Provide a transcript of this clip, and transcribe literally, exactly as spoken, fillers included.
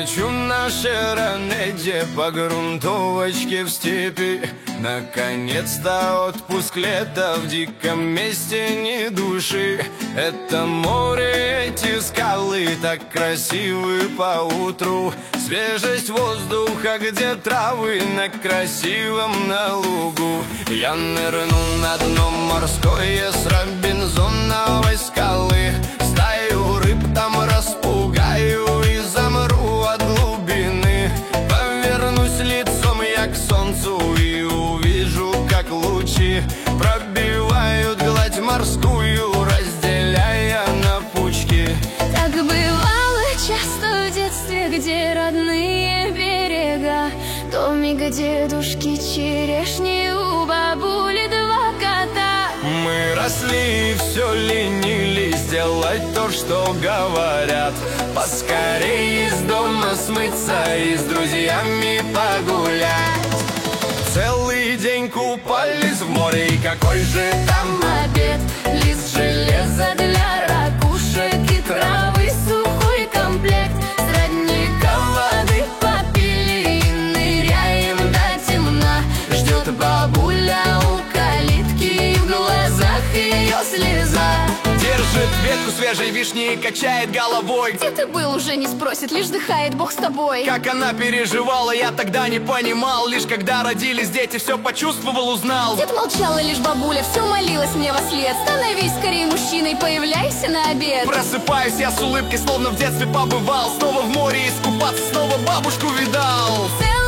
мечу на шаронеде по грунтовочке в степи. Наконец-то отпуск лета, в диком месте ни души. Это море, эти скалы так красивы поутру. Свежесть воздуха, где травы на красивом на лугу. Я нырну на дно морское с робинзоновой скалы. Стаю рыб там распугаю и замру от глубины. Повернусь лицом я к солнцу и увижу, как лучи пробивают гладь морскую, разделяя на пучки. Так бывало часто в детстве, где родные берега, домик дедушки, черешни, у бабули два кота. Мы росли и все ленились сделать то, что говорят. Поскорее из дома смыться и с друзьями погулять. Целый день купались в море, и какой же там Обед, лист железа для ракушек и травы, сухой комплект. С родника воды попили и ныряем до темна. Ждет бабуля у калитки, и в глазах ее слеза. держит ветку свежей вишни и качает головой. Где ты был, уже не спросит, лишь дыхает Бог с тобой. Как она переживала, я тогда не понимал. Лишь когда родились дети, все почувствовал, узнал. Дед молчал, и лишь бабуля все молилась мне во след: становись скорее мужчиной, появляйся на обед. Просыпаюсь я с улыбкой, словно в детстве побывал. Снова в море искупаться, снова бабушку видал.